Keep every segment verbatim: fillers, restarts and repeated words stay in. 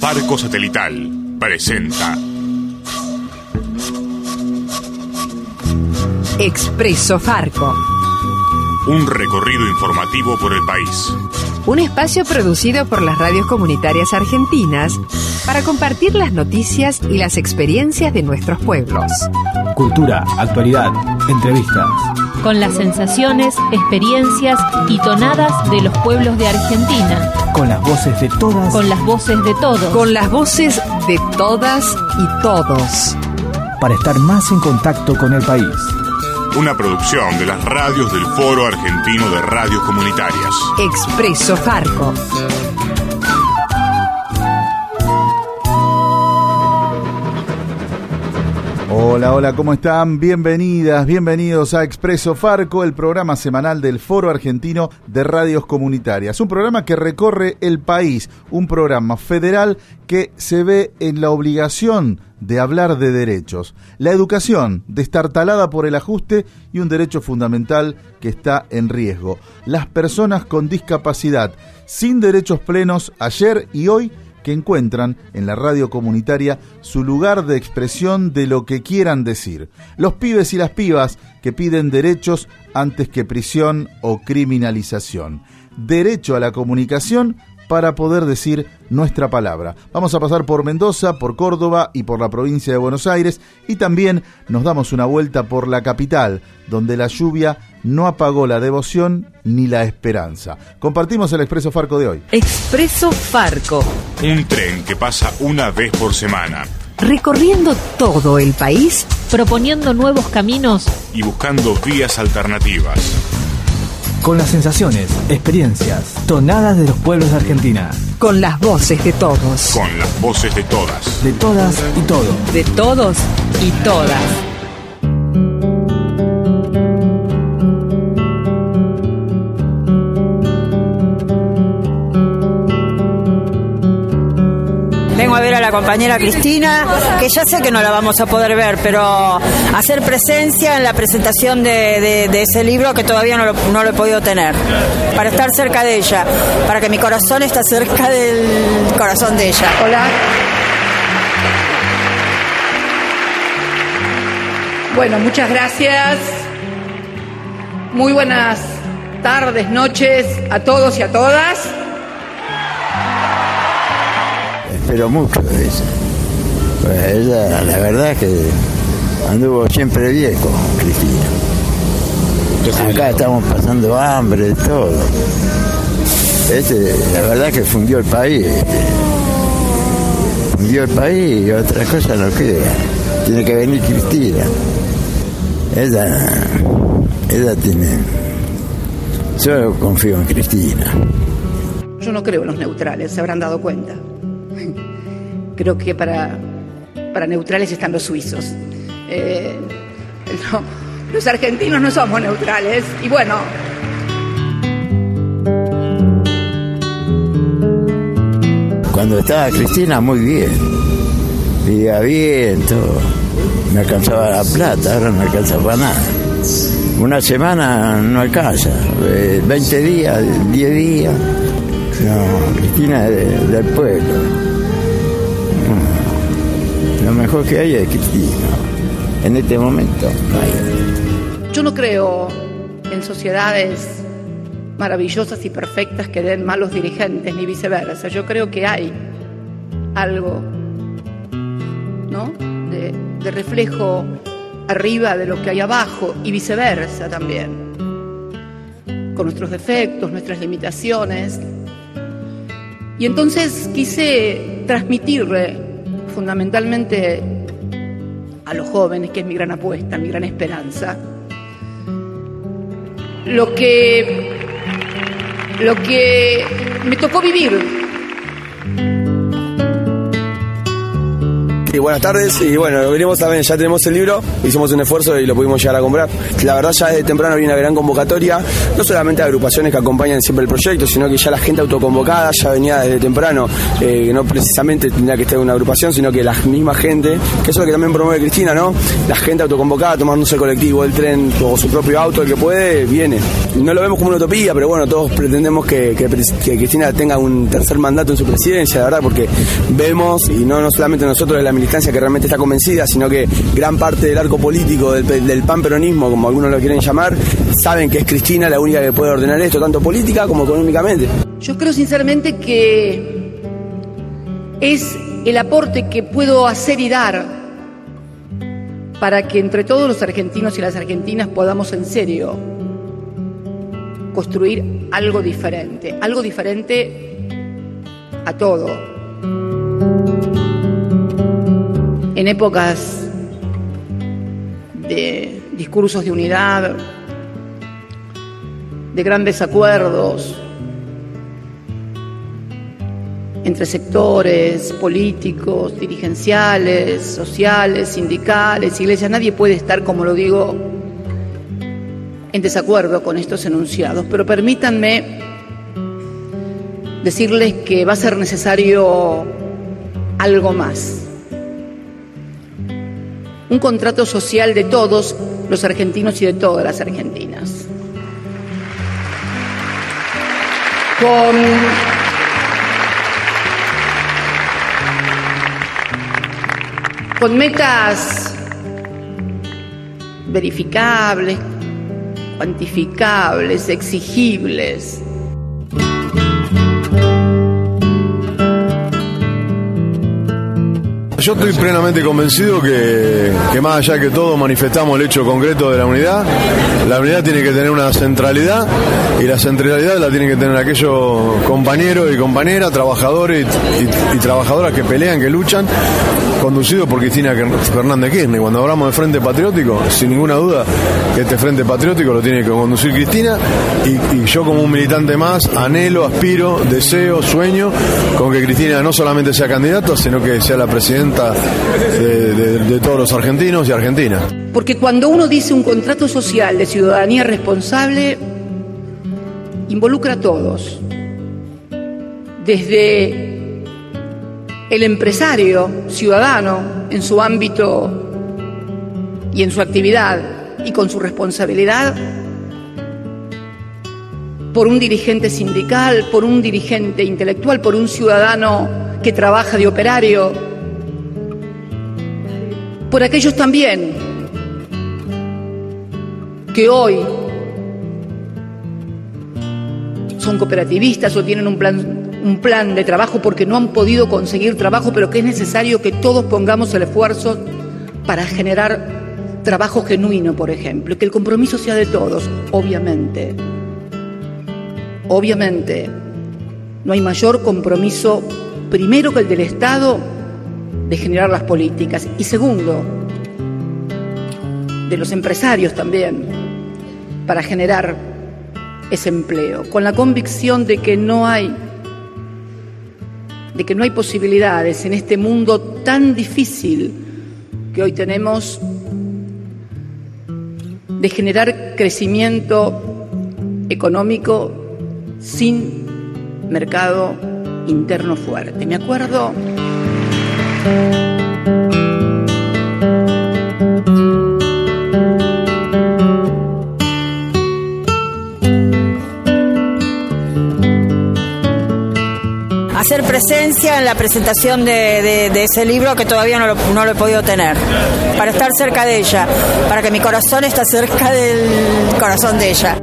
Farco Satelital presenta Expreso Farco. Un recorrido informativo por el país. Un espacio producido por las radios comunitarias argentinas para compartir las noticias y las experiencias de nuestros pueblos. Cultura, actualidad, entrevistas. Con las sensaciones, experiencias y tonadas de los pueblos de Argentina. Con las voces de todas. Con las voces de todos. Con las voces de todas y todos. Para estar más en contacto con el país. Una producción de las radios del Foro Argentino de Radios Comunitarias. Expreso Farco. Hola, hola, ¿cómo están? Bienvenidas, bienvenidos a Expreso Farco, el programa semanal del Foro Argentino de Radios Comunitarias. Un programa que recorre el país, un programa federal que se ve en la obligación de hablar de derechos. La educación, destartalada por el ajuste, y un derecho fundamental que está en riesgo. Las personas con discapacidad, sin derechos plenos ayer y hoy, que encuentran en la radio comunitaria su lugar de expresión de lo que quieran decir. Los pibes y las pibas que piden derechos antes que prisión o criminalización. Derecho a la comunicación para poder decir nuestra palabra. Vamos a pasar por Mendoza, por Córdoba y por la provincia de Buenos Aires, y también nos damos una vuelta por la capital, donde la lluvia no apagó la devoción ni la esperanza. Compartimos el Expreso Farco de hoy. Expreso Farco. Un tren que pasa una vez por semana. Recorriendo todo el país, proponiendo nuevos caminos y buscando vías alternativas. Con las sensaciones, experiencias, tonadas de los pueblos de Argentina. Con las voces de todos. Con las voces de todas. De todas y todos. De todos y todas. Vengo a ver a la compañera Cristina, que ya sé que no la vamos a poder ver, pero hacer presencia en la presentación de, de, de ese libro que todavía no lo, no lo he podido tener. Para estar cerca de ella, para que mi corazón esté cerca del corazón de ella. Hola. Bueno, muchas gracias. Muy buenas tardes, noches a todos y a todas. Pero mucho de eso. Pues ella, la verdad es que anduvo siempre bien con Cristina. Acá estamos pasando hambre, todo. Este, la verdad que fundió el país. Este. Fundió el país y otra cosa no queda. Tiene que venir Cristina. Ella, ella tiene... Yo confío en Cristina. Yo no creo en los neutrales, se habrán dado cuenta. Creo que para, para neutrales están los suizos. Eh, no, los argentinos no somos neutrales. Y bueno... Cuando estaba Cristina, muy bien. Vivía bien, todo. Me alcanzaba la plata, ahora no alcanza para nada. Una semana no alcanza. veinte días, diez días. No, Cristina es de, del pueblo. Lo mejor que hay es Cristina. En este momento no hay. Yo no creo en sociedades maravillosas y perfectas que den malos dirigentes, ni viceversa. Yo creo que hay algo, ¿no?, de, de reflejo arriba de lo que hay abajo, y viceversa también. Con nuestros defectos, nuestras limitaciones. Y entonces quise transmitirle fundamentalmente a los jóvenes, que es mi gran apuesta, mi gran esperanza, lo que, lo que me tocó vivir. Sí, buenas tardes. Y bueno, venimos también, ya tenemos el libro, hicimos un esfuerzo y lo pudimos llegar a comprar. La verdad, ya desde temprano viene una gran convocatoria, no solamente de agrupaciones que acompañan siempre el proyecto, sino que ya la gente autoconvocada ya venía desde temprano, eh, que no precisamente tendría que estar en una agrupación, sino que la misma gente, que eso es lo que también promueve Cristina, ¿no? La gente autoconvocada, tomándose el colectivo, el tren o su propio auto, el que puede, viene. No lo vemos como una utopía, pero bueno, todos pretendemos que, que, que Cristina tenga un tercer mandato en su presidencia, la verdad, porque vemos, y no, no solamente nosotros de la militancia que realmente está convencida, sino que gran parte del arco político del, del panperonismo, como algunos lo quieren llamar, saben que es Cristina la única que puede ordenar esto, tanto política como económicamente. Yo creo sinceramente que es el aporte que puedo hacer y dar para que entre todos los argentinos y las argentinas podamos en serio construir algo diferente, algo diferente a todo. En épocas de discursos de unidad, de grandes acuerdos entre sectores políticos, dirigenciales, sociales, sindicales, iglesias, nadie puede estar, como lo digo, en desacuerdo con estos enunciados, pero permítanme decirles que va a ser necesario algo más. Un contrato social de todos los argentinos y de todas las argentinas. Con con metas verificables, cuantificables, exigibles. Yo estoy plenamente convencido que, que más allá que todos manifestamos el hecho concreto de la unidad, la unidad tiene que tener una centralidad y la centralidad la tienen que tener aquellos compañeros y compañeras, trabajadores y, y, y trabajadoras que pelean, que luchan, conducidos por Cristina Fernández Kirchner. Cuando hablamos de Frente Patriótico, sin ninguna duda que este Frente Patriótico lo tiene que conducir Cristina y, y yo como un militante más anhelo, aspiro, deseo, sueño con que Cristina no solamente sea candidata, sino que sea la presidenta De, de, de todos los argentinos y argentinas. Porque cuando uno dice un contrato social de ciudadanía responsable, involucra a todos, desde el empresario ciudadano en su ámbito y en su actividad y con su responsabilidad, por un dirigente sindical, por un dirigente intelectual, por un ciudadano que trabaja de operario, por aquellos también que hoy son cooperativistas o tienen un plan, un plan de trabajo porque no han podido conseguir trabajo, pero que es necesario que todos pongamos el esfuerzo para generar trabajo genuino, por ejemplo, y que el compromiso sea de todos, obviamente. Obviamente, no hay mayor compromiso, primero que el del Estado, de generar las políticas, y segundo, de los empresarios también, para generar ese empleo, con la convicción de que no hay, de que no hay posibilidades en este mundo tan difícil que hoy tenemos de generar crecimiento económico sin mercado interno fuerte. Me acuerdo hacer presencia en la presentación de, de, de ese libro que todavía no lo, no lo he podido tener, para estar cerca de ella, para que mi corazón esté cerca del corazón de ella.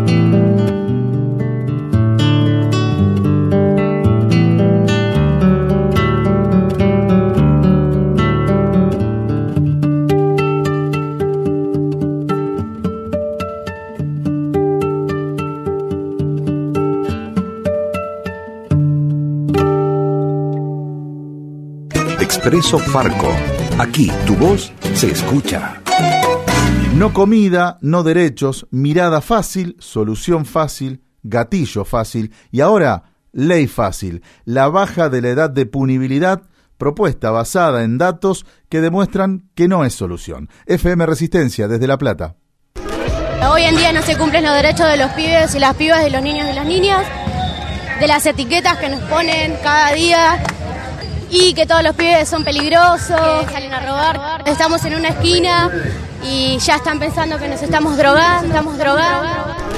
Expreso Farco. Aquí tu voz se escucha. No comida, no derechos, mirada fácil, solución fácil, gatillo fácil y ahora ley fácil. La baja de la edad de punibilidad propuesta basada en datos que demuestran que no es solución. F M Resistencia, desde La Plata. Hoy en día no se cumplen los derechos de los pibes y las pibas, de los niños y las niñas, de las etiquetas que nos ponen cada día, y que todos los pibes son peligrosos, que salen a robar. Estamos en una esquina y ya están pensando que nos estamos drogando, estamos drogando.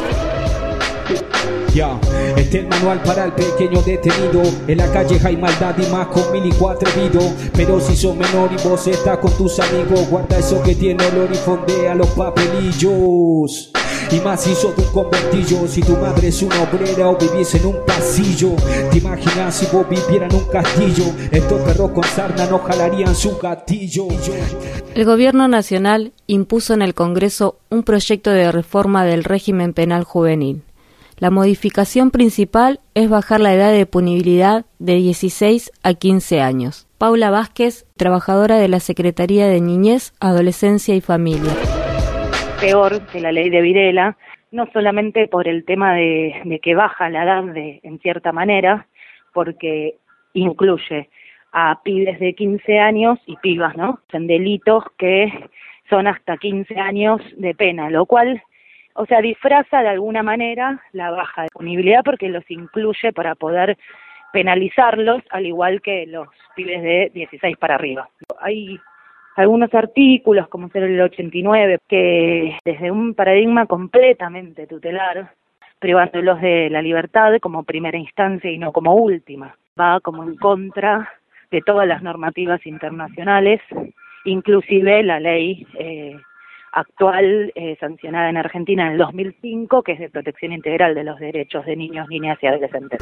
Ya, este es el manual para el pequeño detenido. En la calle hay maldad y más con milico atrevido. Pero si sos menor y vos estás con tus amigos, guarda eso que tiene olor y fondea los papelillos. Y más si sos de un conventillo, si tu madre es una obrera o vivís en un pasillo. ¿Te imaginas si vos vivieras en un castillo? Estos perros con sarna no jalarían su gatillo. El gobierno nacional impuso en el Congreso un proyecto de reforma del régimen penal juvenil. La modificación principal es bajar la edad de punibilidad de dieciséis a quince años. Paula Vázquez, trabajadora de la Secretaría de Niñez, Adolescencia y Familia. Peor que la ley de Videla, no solamente por el tema de, de que baja la edad de, en cierta manera, porque incluye a pibes de quince años y pibas, ¿no? En delitos que son hasta quince años de pena, lo cual, o sea, disfraza de alguna manera la baja de punibilidad porque los incluye para poder penalizarlos, al igual que los pibes de dieciséis para arriba. Hay algunos artículos, como ser el ochenta y nueve, que desde un paradigma completamente tutelar, privándolos de la libertad como primera instancia y no como última, va como en contra de todas las normativas internacionales, inclusive la ley eh, actual eh, sancionada en Argentina en el dos mil cinco, que es de protección integral de los derechos de niños, niñas y adolescentes.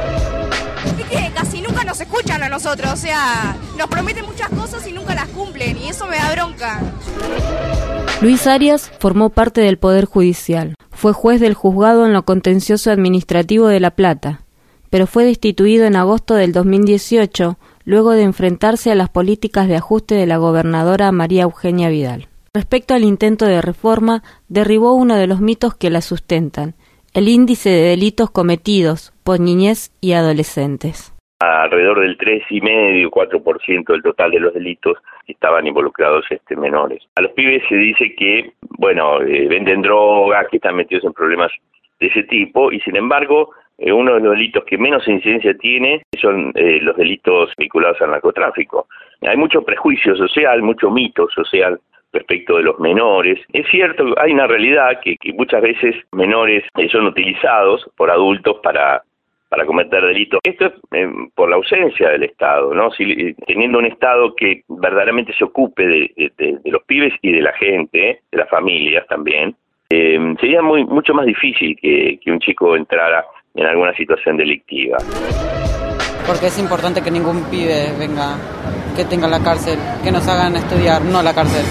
Es que casi nunca nos escuchan a nosotros, o sea, nos prometen muchas cosas y nunca las cumplen, y eso me da bronca. Luis Arias formó parte del Poder Judicial. Fue juez del juzgado en lo contencioso administrativo de La Plata, pero fue destituido en agosto del dos mil dieciocho, luego de enfrentarse a las políticas de ajuste de la gobernadora María Eugenia Vidal. Respecto al intento de reforma, derribó uno de los mitos que la sustentan: el índice de delitos cometidos por niñez y adolescentes. Alrededor del tres y medio, cuatro por ciento del total de los delitos estaban involucrados este menores. A los pibes se dice que, bueno, eh, venden drogas, que están metidos en problemas de ese tipo, y sin embargo, eh, uno de los delitos que menos incidencia tiene son eh, los delitos vinculados al narcotráfico. Hay mucho prejuicio social, mucho mito social respecto de los menores. Es cierto, hay una realidad que, que muchas veces menores eh, son utilizados por adultos para para cometer delitos. Esto es eh, por la ausencia del Estado, ¿no? Si, eh, teniendo un Estado que verdaderamente se ocupe de, de, de, de los pibes y de la gente, eh, de las familias también, eh, sería muy mucho más difícil que, que un chico entrara en alguna situación delictiva. Porque es importante que ningún pibe venga, que tenga la cárcel, que nos hagan estudiar, no la cárcel.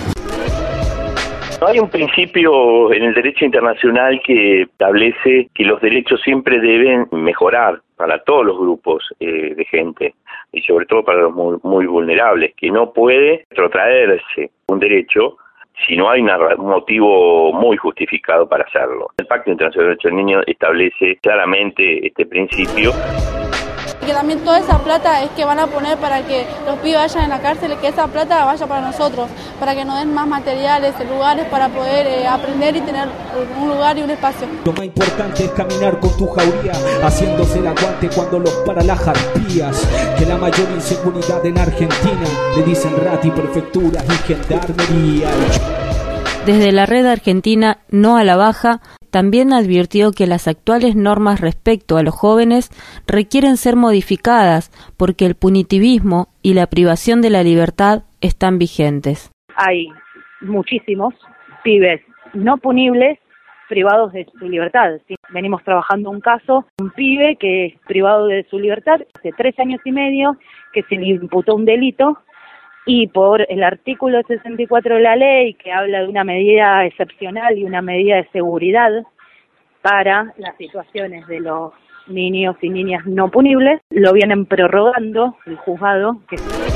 Hay un principio en el derecho internacional que establece que los derechos siempre deben mejorar para todos los grupos eh, de gente y sobre todo para los muy, muy vulnerables, que no puede retrotraerse un derecho si no hay una, un motivo muy justificado para hacerlo. El Pacto Internacional de Derechos del Niño establece claramente este principio. Y que también toda esa plata es que van a poner para que los pibes vayan en la cárcel, que esa plata vaya para nosotros, para que nos den más materiales, lugares para poder eh, aprender y tener un lugar y un espacio. Lo más importante es caminar con tu jauría, haciéndose el aguante cuando los para las arpías. Que la mayor inseguridad en Argentina le dicen rati, prefecturas y gendarmería. Desde la red argentina No a la Baja, también advirtió que las actuales normas respecto a los jóvenes requieren ser modificadas porque el punitivismo y la privación de la libertad están vigentes. Hay muchísimos pibes no punibles privados de su libertad. ¿Sí? Venimos trabajando un caso, un pibe que es privado de su libertad hace tres años y medio, que se le imputó un delito, y por el artículo sesenta y cuatro de la ley, que habla de una medida excepcional y una medida de seguridad para las situaciones de los niños y niñas no punibles, lo vienen prorrogando el juzgado. Que...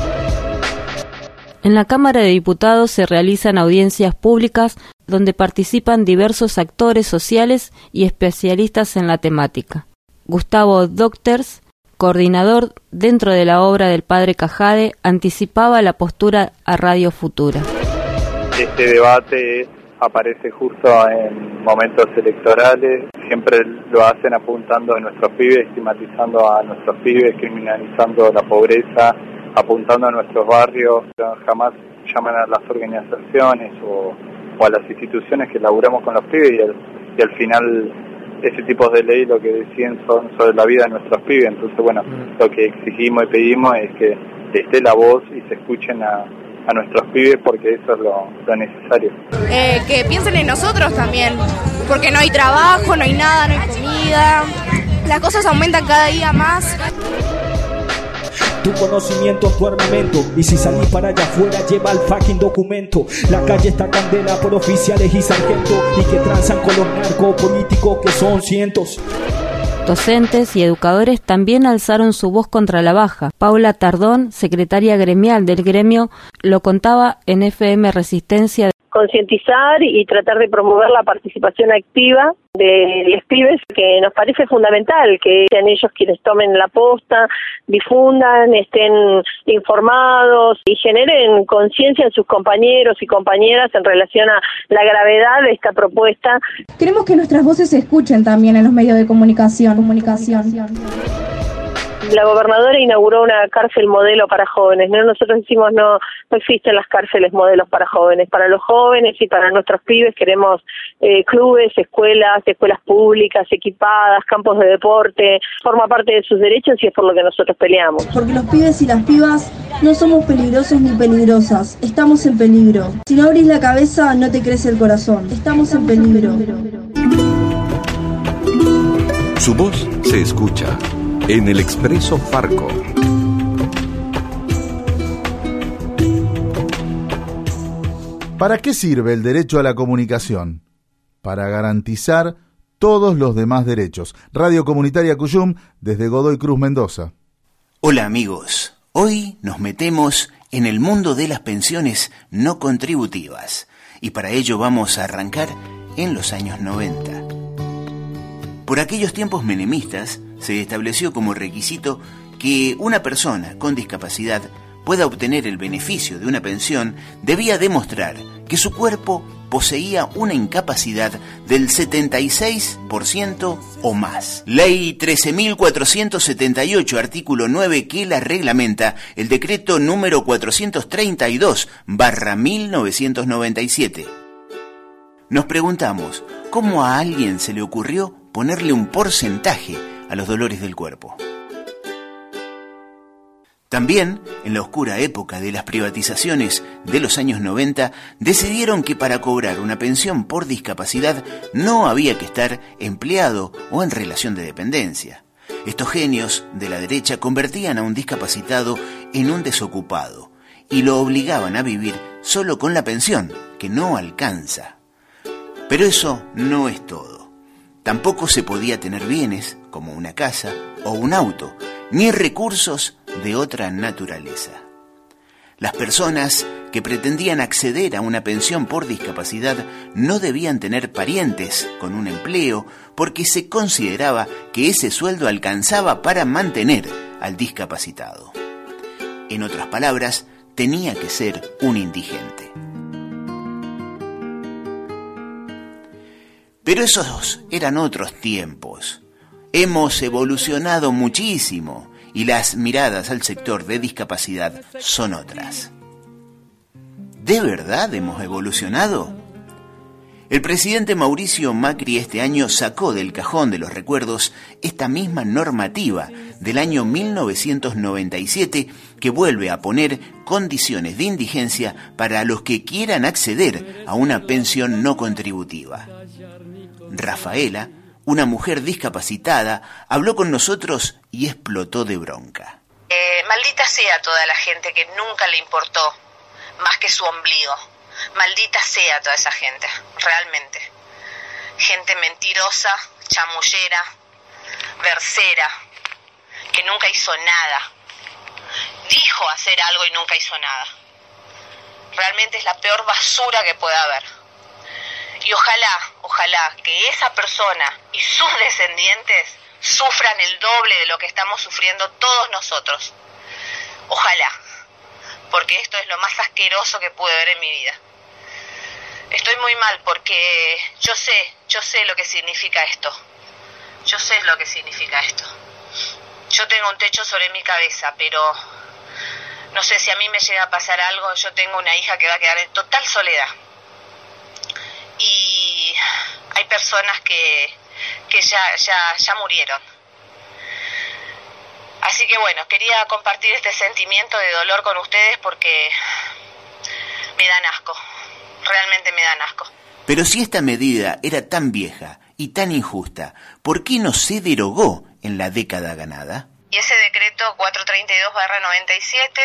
En la Cámara de Diputados se realizan audiencias públicas donde participan diversos actores sociales y especialistas en la temática. Gustavo Docters, coordinador dentro de la obra del padre Cajade, anticipaba la postura a Radio Futura. Este debate aparece justo en momentos electorales, siempre lo hacen apuntando a nuestros pibes, estigmatizando a nuestros pibes, criminalizando la pobreza, apuntando a nuestros barrios, jamás llaman a las organizaciones o, o a las instituciones que laburamos con los pibes y al, y al final ese tipo de ley lo que deciden son sobre la vida de nuestros pibes. Entonces, bueno, lo que exigimos y pedimos es que esté la voz y se escuchen a, a nuestros pibes porque eso es lo, lo necesario. Eh, que piensen en nosotros también, porque no hay trabajo, no hay nada, no hay comida, las cosas aumentan cada día más. Tu conocimiento es tu armamento, y si salís para allá afuera lleva el fucking documento. La calle está candela por oficiales y sargentos, y que transan con los narcopolíticos que son cientos. Docentes y educadores también alzaron su voz contra la baja. Paula Tardón, secretaria gremial del gremio, lo contaba en F M Resistencia. Concientizar y tratar de promover la participación activa de los pibes, que nos parece fundamental que sean ellos quienes tomen la posta, difundan, estén informados y generen conciencia en sus compañeros y compañeras en relación a la gravedad de esta propuesta. Queremos que nuestras voces se escuchen también en los medios de comunicación. comunicación. La gobernadora inauguró una cárcel modelo para jóvenes, ¿no? Nosotros decimos no, no existen las cárceles modelos para jóvenes. Para los jóvenes y para nuestros pibes queremos eh, clubes, escuelas, escuelas públicas, equipadas, campos de deporte. Forma parte de sus derechos y es por lo que nosotros peleamos. Porque los pibes y las pibas no somos peligrosos ni peligrosas, estamos en peligro. Si no abrís la cabeza no te crece el corazón, estamos en peligro. Su voz se escucha en el Expreso Farco. ¿Para qué sirve el derecho a la comunicación? Para garantizar todos los demás derechos. Radio Comunitaria Cuyum, desde Godoy Cruz, Mendoza. Hola amigos, hoy nos metemos en el mundo de las pensiones no contributivas y para ello vamos a arrancar en los años noventa. Por aquellos tiempos menemistas se estableció como requisito que una persona con discapacidad pueda obtener el beneficio de una pensión debía demostrar que su cuerpo poseía una incapacidad del setenta y seis por ciento o más. Ley trece mil cuatrocientos setenta y ocho, artículo nueve, que la reglamenta, el decreto número cuatrocientos treinta y dos barra mil novecientos noventa y siete. Nos preguntamos, ¿cómo a alguien se le ocurrió ponerle un porcentaje a los dolores del cuerpo? También, en la oscura época de las privatizaciones de los años noventa, decidieron que para cobrar una pensión por discapacidad no había que estar empleado o en relación de dependencia. Estos genios de la derecha convertían a un discapacitado en un desocupado y lo obligaban a vivir solo con la pensión, que no alcanza. Pero eso no es todo. Tampoco se podía tener bienes, como una casa o un auto, ni recursos de otra naturaleza. Las personas que pretendían acceder a una pensión por discapacidad no debían tener parientes con un empleo porque se consideraba que ese sueldo alcanzaba para mantener al discapacitado. En otras palabras, tenía que ser un indigente. Pero esos eran otros tiempos. Hemos evolucionado muchísimo y las miradas al sector de discapacidad son otras. ¿De verdad hemos evolucionado? El presidente Mauricio Macri este año sacó del cajón de los recuerdos esta misma normativa del año mil novecientos noventa y siete que vuelve a poner condiciones de indigencia para los que quieran acceder a una pensión no contributiva. Rafaela, una mujer discapacitada, habló con nosotros y explotó de bronca. Eh, maldita sea toda la gente que nunca le importó más que su ombligo. Maldita sea toda esa gente, realmente. Gente mentirosa, chamullera, versera, que nunca hizo nada. Dijo hacer algo y nunca hizo nada. Realmente es la peor basura que pueda haber. Y ojalá, ojalá que esa persona y sus descendientes sufran el doble de lo que estamos sufriendo todos nosotros. Ojalá, porque esto es lo más asqueroso que pude ver en mi vida. Estoy muy mal porque yo sé, yo sé lo que significa esto. Yo sé lo que significa esto. Yo tengo un techo sobre mi cabeza, pero no sé si a mí me llega a pasar algo. Yo tengo una hija que va a quedar en total soledad. Y hay personas que, que ya, ya, ya murieron. Así que bueno, quería compartir este sentimiento de dolor con ustedes porque me dan asco. Realmente me dan asco. Pero si esta medida era tan vieja y tan injusta, ¿por qué no se derogó en la década ganada? Y ese decreto cuatrocientos treinta y dos barra noventa y siete,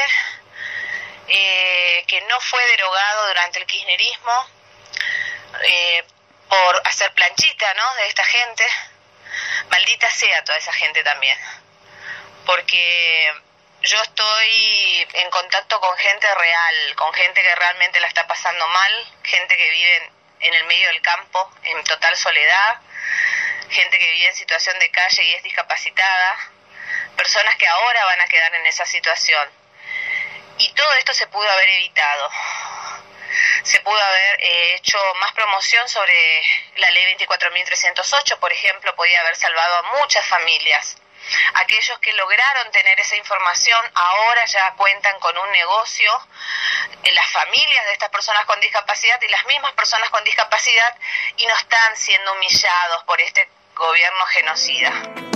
eh, que no fue derogado durante el kirchnerismo, eh, por hacer planchita, ¿no?, de esta gente, maldita sea toda esa gente también. Porque yo estoy en contacto con gente real, con gente que realmente la está pasando mal, gente que vive en, en el medio del campo, en total soledad, gente que vive en situación de calle y es discapacitada, personas que ahora van a quedar en esa situación. Y todo esto se pudo haber evitado. Se pudo haber eh, hecho más promoción sobre la ley veinticuatro mil trescientos ocho, por ejemplo, podía haber salvado a muchas familias. Aquellos que lograron tener esa información ahora ya cuentan con un negocio, en las familias de estas personas con discapacidad y las mismas personas con discapacidad, y no están siendo humillados por este gobierno genocida.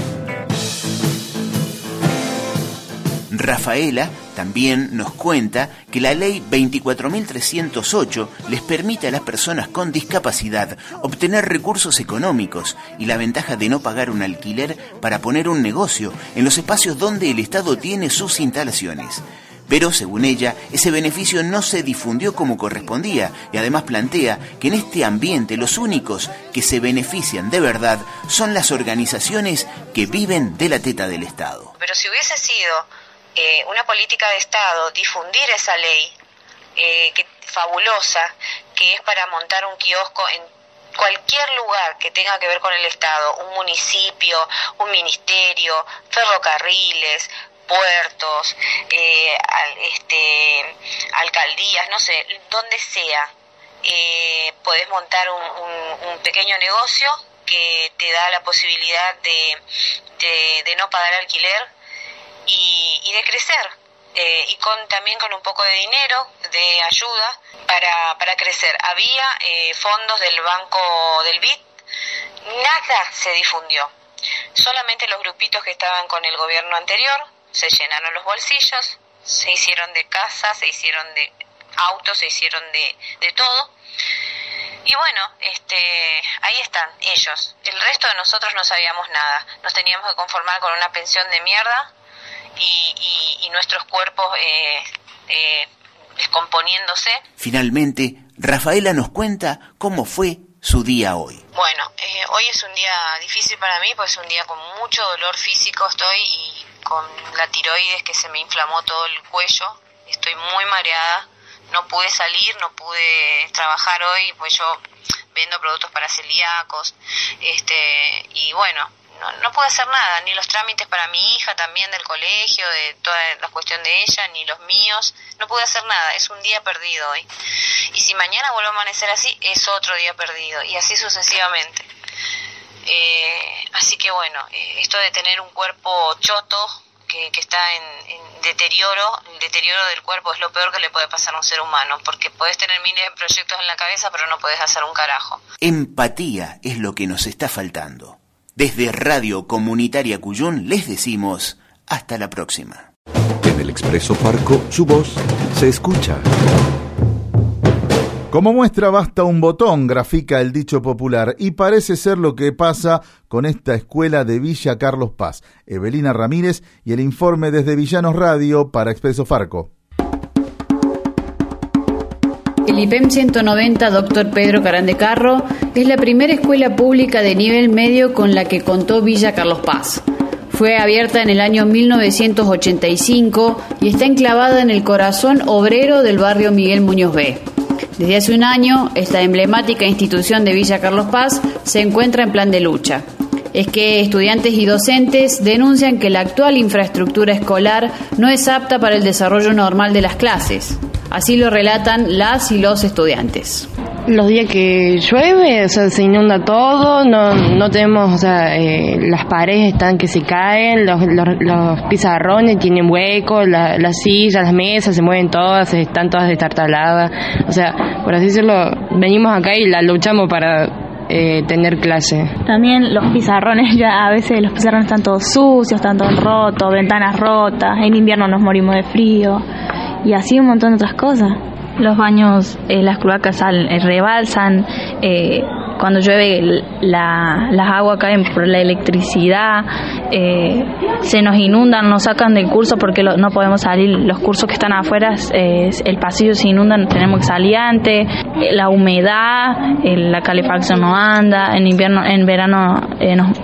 Rafaela también nos cuenta que la ley veinticuatro mil trescientos ocho les permite a las personas con discapacidad obtener recursos económicos y la ventaja de no pagar un alquiler para poner un negocio en los espacios donde el Estado tiene sus instalaciones. Pero, según ella, ese beneficio no se difundió como correspondía y además plantea que en este ambiente los únicos que se benefician de verdad son las organizaciones que viven de la teta del Estado. Pero si hubiese sido Eh, una política de Estado, difundir esa ley eh, que, fabulosa, que es para montar un kiosco en cualquier lugar que tenga que ver con el Estado, un municipio, un ministerio, ferrocarriles, puertos, eh, al, este, alcaldías, no sé, donde sea, eh, podés montar un, un, un pequeño negocio que te da la posibilidad de, de, de no pagar alquiler y, y de crecer, eh, y con también con un poco de dinero, de ayuda para, para crecer. Había eh, fondos del Banco del B I D, nada se difundió, solamente los grupitos que estaban con el gobierno anterior se llenaron los bolsillos, se hicieron de casa, se hicieron de autos, se hicieron de, de todo. Y bueno, este, ahí están ellos. El resto de nosotros no sabíamos nada. Nos teníamos que conformar con una pensión de mierda y, y, y nuestros cuerpos eh, eh, descomponiéndose. Finalmente, Rafaela nos cuenta cómo fue su día hoy. Bueno, eh, hoy es un día difícil para mí, pues es un día con mucho dolor físico estoy y con la tiroides que se me inflamó todo el cuello. Estoy muy mareada. No pude salir, no pude trabajar hoy, pues yo vendo productos para celíacos, este, y bueno, no, no pude hacer nada, ni los trámites para mi hija también del colegio, de toda la cuestión de ella, ni los míos, no pude hacer nada, es un día perdido hoy. Y si mañana vuelvo a amanecer así, es otro día perdido, y así sucesivamente. Eh, así que bueno, eh, esto de tener un cuerpo choto, Que, que está en, en deterioro, el deterioro del cuerpo es lo peor que le puede pasar a un ser humano, porque podés tener miles de proyectos en la cabeza, pero no podés hacer un carajo. Empatía es lo que nos está faltando. Desde Radio Comunitaria Cuyún les decimos hasta la próxima. En el Expreso Farco, su voz se escucha. Como muestra basta un botón, grafica el dicho popular, y parece ser lo que pasa con esta escuela de Villa Carlos Paz. Evelina Ramírez y el informe desde Villanos Radio para Expreso Farco. El I P E M ciento noventa Doctor Pedro Carán de Carro es la primera escuela pública de nivel medio con la que contó Villa Carlos Paz. Fue abierta en el año mil novecientos ochenta y cinco y está enclavada en el corazón obrero del barrio Miguel Muñoz B. Desde hace un año, esta emblemática institución de Villa Carlos Paz se encuentra en plan de lucha. es que estudiantes y docentes denuncian que la actual infraestructura escolar no es apta para el desarrollo normal de las clases. Así lo relatan las y los estudiantes. Los días que llueve, o sea, se inunda todo, no no tenemos, o sea, eh, las paredes están que se caen, los, los, los pizarrones tienen huecos, la, las sillas, las mesas se mueven todas, están todas destartaladas, o sea, por así decirlo, venimos acá y la luchamos para eh, tener clase. También los pizarrones, ya a veces los pizarrones están todos sucios, están todos rotos, ventanas rotas, en invierno nos morimos de frío y así un montón de otras cosas. Los baños, eh, las cloacas sal, eh, rebalsan, eh, cuando llueve la, las aguas caen por la electricidad, eh, se nos inundan, nos sacan del curso porque lo, no podemos salir, los cursos que están afuera, eh, el pasillo se inundan, tenemos que salir antes, eh, la humedad, eh, la calefacción no anda, en invierno, en verano eh, nos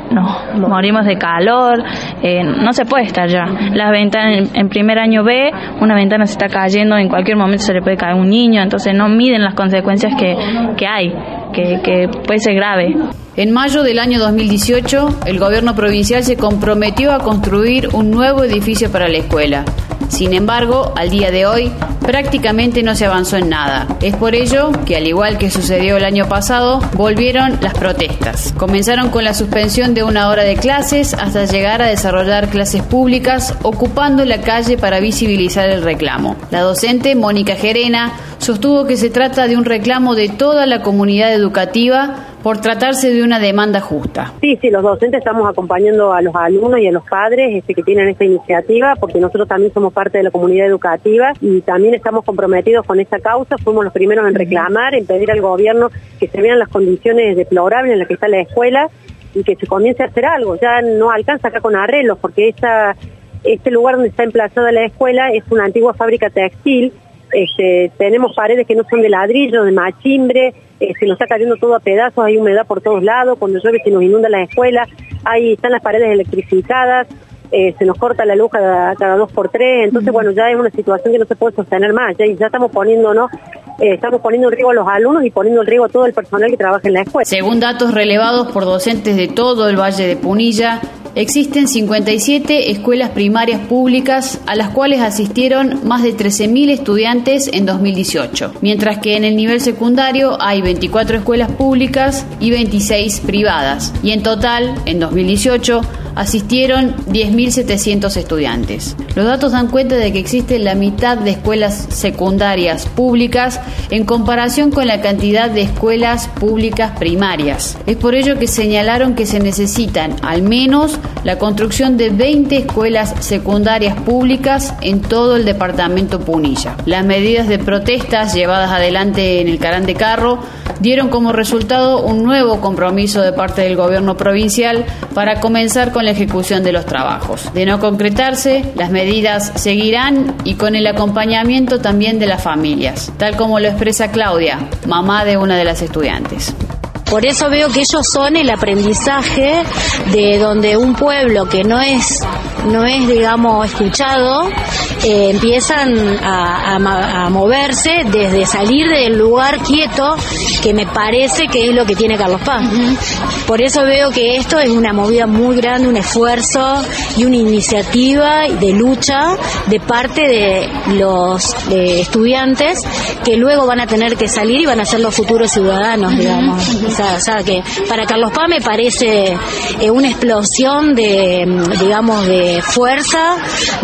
nos morimos de calor, eh, no se puede estar ya. Las ventanas en, en primer año B, una ventana se está cayendo, en cualquier momento se le puede caer un niño, entonces no miden las consecuencias que, que hay, que, que puede ser grave. En mayo del año dos mil dieciocho, el gobierno provincial se comprometió a construir un nuevo edificio para la escuela. Sin embargo, al día de hoy, prácticamente no se avanzó en nada. Es por ello que, al igual que sucedió el año pasado, volvieron las protestas. Comenzaron con la suspensión de una hora de clases hasta llegar a desarrollar clases públicas, ocupando la calle para visibilizar el reclamo. La docente Mónica Gerena sostuvo que se trata de un reclamo de toda la comunidad educativa por tratarse de una demanda justa. Sí, sí, los docentes estamos acompañando a los alumnos y a los padres este, que tienen esta iniciativa, porque nosotros también somos parte de la comunidad educativa y también estamos comprometidos con esta causa. Fuimos los primeros en reclamar, en pedir al gobierno que se vean las condiciones deplorables en las que está la escuela y que se comience a hacer algo. Ya no alcanza acá con arreglos, porque esta, este lugar donde está emplazada la escuela es una antigua fábrica textil. Este, tenemos paredes que no son de ladrillo, de machimbre, eh, se nos está cayendo todo a pedazos, hay humedad por todos lados, cuando llueve se nos inunda la escuela, ahí están las paredes electrificadas, eh, se nos corta la luz cada, cada dos por tres, entonces bueno, ya es una situación que no se puede sostener más, ya, ya estamos poniéndonos, eh, estamos poniendo en riesgo a los alumnos y poniendo en riesgo a todo el personal que trabaja en la escuela. Según datos relevados por docentes de todo el Valle de Punilla, existen cincuenta y siete escuelas primarias públicas a las cuales asistieron más de trece mil estudiantes en dos mil dieciocho, mientras que en el nivel secundario hay veinticuatro escuelas públicas y veintiséis privadas, y en total, en dos mil dieciocho, asistieron diez mil setecientos estudiantes. Los datos dan cuenta de que existe la mitad de escuelas secundarias públicas en comparación con la cantidad de escuelas públicas primarias. Es por ello que señalaron que se necesitan al menos la construcción de veinte escuelas secundarias públicas en todo el departamento Punilla. Las medidas de protestas llevadas adelante en el Carán de Carro dieron como resultado un nuevo compromiso de parte del gobierno provincial para comenzar con la ejecución de los trabajos. De no concretarse, las medidas seguirán y con el acompañamiento también de las familias, tal como lo expresa Claudia, mamá de una de las estudiantes. Por eso veo que ellos son el aprendizaje de donde un pueblo que no es, no es digamos, escuchado, eh, empiezan a, a, a moverse desde salir del lugar quieto, que me parece que es lo que tiene Carlos Paz. Por eso veo que esto es una movida muy grande, un esfuerzo y una iniciativa de lucha de parte de los de estudiantes que luego van a tener que salir y van a ser los futuros ciudadanos, digamos. O sea, o sea que para Carlos Paz me parece eh, una explosión de, digamos, de fuerza,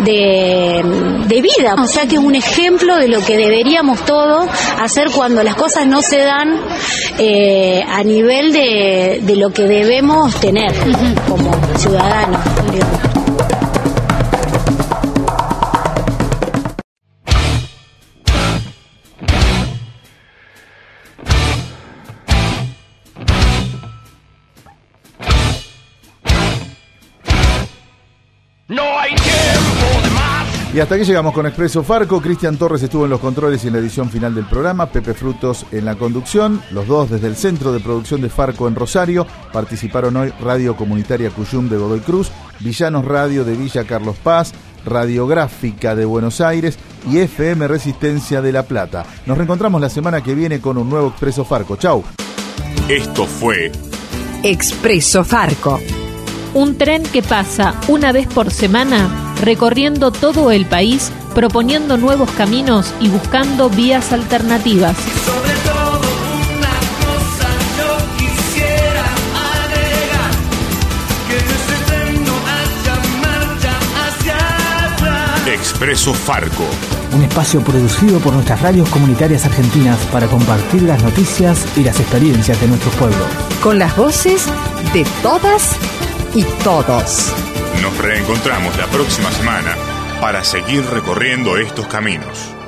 de, de vida. O sea que es un ejemplo de lo que deberíamos todos hacer cuando las cosas no se dan eh, a nivel de, de lo que debemos tener como ciudadanos, digamos. Y hasta aquí llegamos con Expreso Farco. Cristian Torres estuvo en los controles y en la edición final del programa. Pepe Frutos en la conducción. Los dos desde el Centro de Producción de Farco en Rosario. Participaron hoy Radio Comunitaria Cuyum de Godoy Cruz, Villanos Radio de Villa Carlos Paz, Radiográfica de Buenos Aires y F M Resistencia de La Plata. Nos reencontramos la semana que viene con un nuevo Expreso Farco. Chau. Esto fue Expreso Farco. Un tren que pasa una vez por semana recorriendo todo el país, proponiendo nuevos caminos y buscando vías alternativas. Sobre todo una cosa yo quisiera agregar, que en ese tren no haya marcha hacia atrás. Expreso Farco. Un espacio producido por nuestras radios comunitarias argentinas para compartir las noticias y las experiencias de nuestros pueblos. Con las voces de todas y todos. Nos reencontramos la próxima semana para seguir recorriendo estos caminos.